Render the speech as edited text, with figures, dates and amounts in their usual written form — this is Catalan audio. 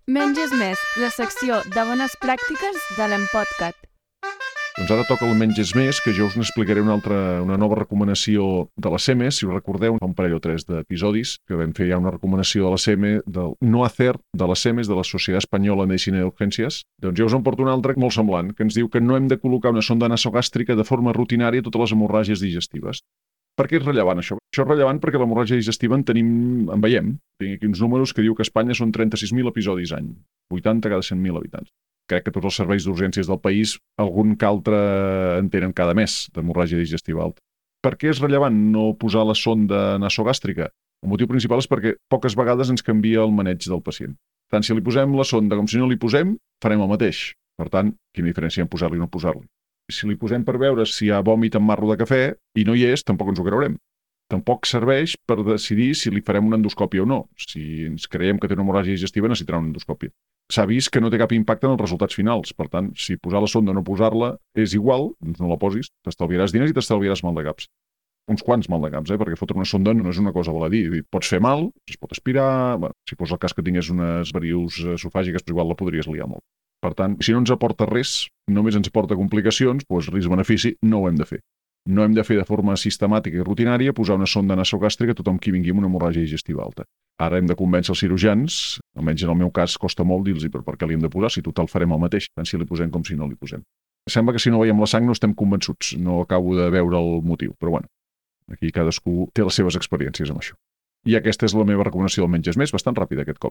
Menges més, la secció de bones pràctiques de l'Empodcat. Doncs ara toca el Menges Més, que jo us n'explicaré una nova recomanació de la SEME. Si us recordeu, un parell o tres d'episodis que vam fer ja una recomanació de la SEME, del no hacer de la SEME, de la Societat Espanyola de Medicina d'Urgències. Doncs jo us en porto una altra molt semblant, que ens diu que no hem de col·locar una sonda nasogàstrica de forma rutinària a totes les hemorràgies digestives. Per què és rellevant això? Això és rellevant perquè l'hemorràgia digestiva en veiem. Tinc aquí uns números que diu que a Espanya són 36.000 episodis any, 80 cada 100.000 habitants. Crec que tots els serveis d'urgències del país, algun que altre en tenen cada mes d'hemorràgia digestiva alta. Per què és rellevant no posar la sonda nasogàstrica? El motiu principal és perquè poques vegades ens canvia el maneig del pacient. Tant si li posem la sonda com si no li posem, farem el mateix. Per tant, quina diferència en posar-li o no posar-li? Si li posem per veure si hi ha vòmit en marro de cafè i no hi és, tampoc ens ho creurem. Tampoc serveix per decidir si li farem una endoscòpia o no. Si ens creiem que té una hemorràgia digestiva, necessitarà una endoscòpia. S'ha vist que no té cap impacte en els resultats finals. Per tant, si posar la sonda o no posar-la és igual, doncs no la posis, t'estalviaràs diners i t'estalviaràs mal de caps. Uns quants mal de caps, perquè fotre una sonda no és una cosa val a dir. Pots fer mal, es pot aspirar... si fos el cas que tingués unes varius esofàgiques, però igual la podries liar molt. Per tant, si no ens aporta res, només ens aporta complicacions, doncs risc-benefici no ho hem de fer. No hem de fer de forma sistemàtica i rutinària posar una sonda nasogàstrica a tothom qui vingui amb una hemorràgia digestiva alta. Ara hem de convèncer els cirurgians, almenys en el meu cas costa molt dir-los per què li hem de posar, si total farem el mateix, tant si li posem com si no li posem. Sembla que si no veiem la sang no estem convençuts, no acabo de veure el motiu, però bueno, aquí cadascú té les seves experiències amb això. I aquesta és la meva recomanació del Menges Més, bastant ràpida aquest cop.